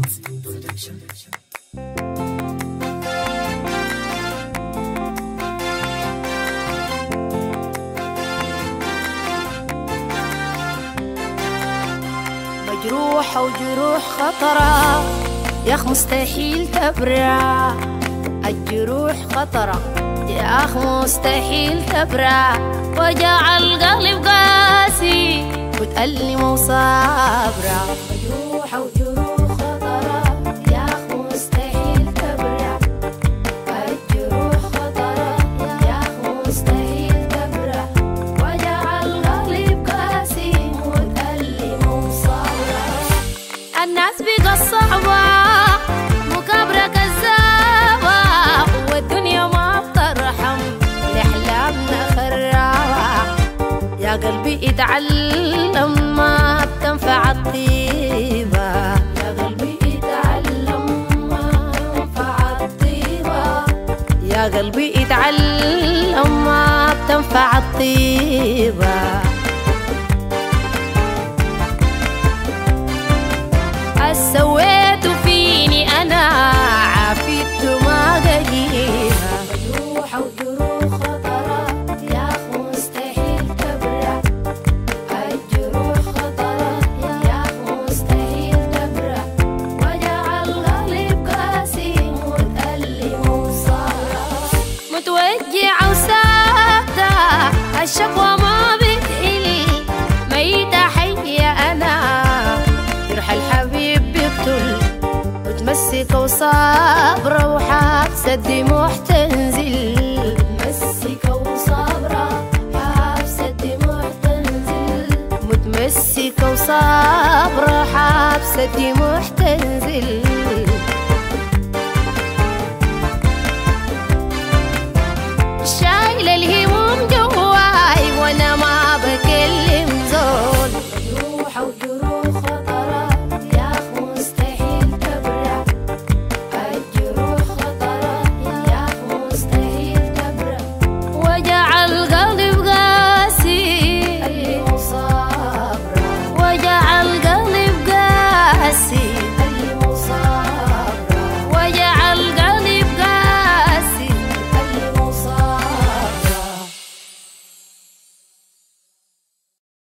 مجروحة وجروح خطرة يا أخ مستحيل تبرع. الجروح خطرة يا أخ مستحيل تبرع. وجع القلب قاسي وتألم وصابرة. مجروحة وجروح خطرة يا أخ مستحيل تبرع. الجروح خطرة يا أخ مستحيل تبرع. وجع القلب قاسي وتألم وصابرة. الناس بقى صعبة مكابرة كذابة والدنيا ما بترحم لأحلامنا خرابة. يا قلبي اتعلم ما بتنفع الطيبة. يا قلبي اتعلم ما بتنفع الطيبة. يا قلبي اتعلم ما بتنفع الطيبة. سويت فيني أنا عافيت ما قليها. مجروحة وجروح خطرة يا أخ مستحيل تبرع. الجروح خطرة يا أخ مستحيل تبرع. وجع القلب قاسي وتألم وصارة. متوجعة وساكتة الشكوى ما بتحل. ميتة حية أنا جرح الحبيب متمسكة وصابرة وحابسة الدموع تنزل. متمسكة وصابرة حابسة الدموع تنزل. متمسكة وصابرة حابسة الدموع تنزل.